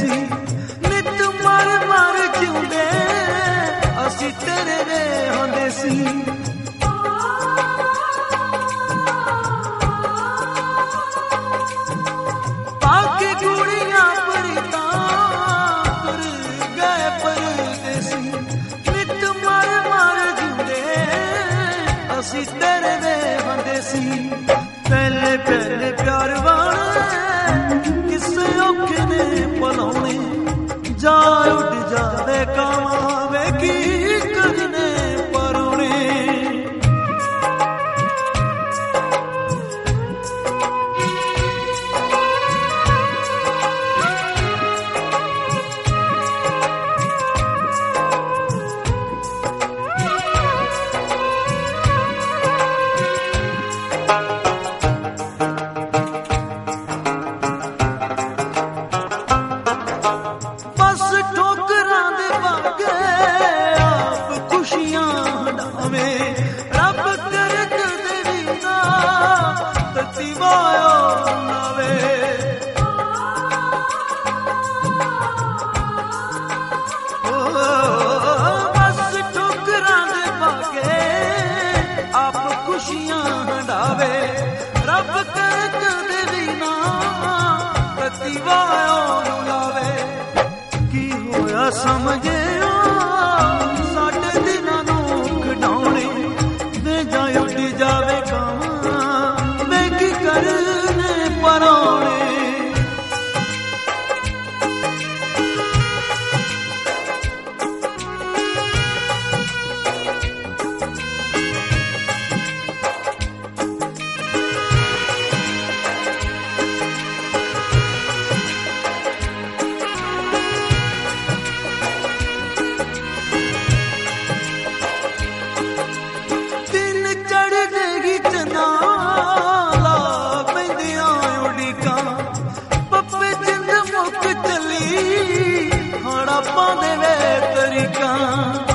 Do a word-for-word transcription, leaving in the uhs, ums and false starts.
सी नित मर मर जिउंदे असी तेरे दे होंदे सी पाके कुड़ियां परितां तुर गए परदेसी नित मर मर जिउंदे असी तेरे दे होंदे सी पहले पहले प्यार वाले किसे औखे ने पलाउने जा उड़ जावे कावे की करने परोने समझे साडे दिनां नूं खिडाउणे वे जा उड़ जावे कावां वे की करने परोणे पप्पे जिंद मुक चली हड़प्पा दे वे तरीका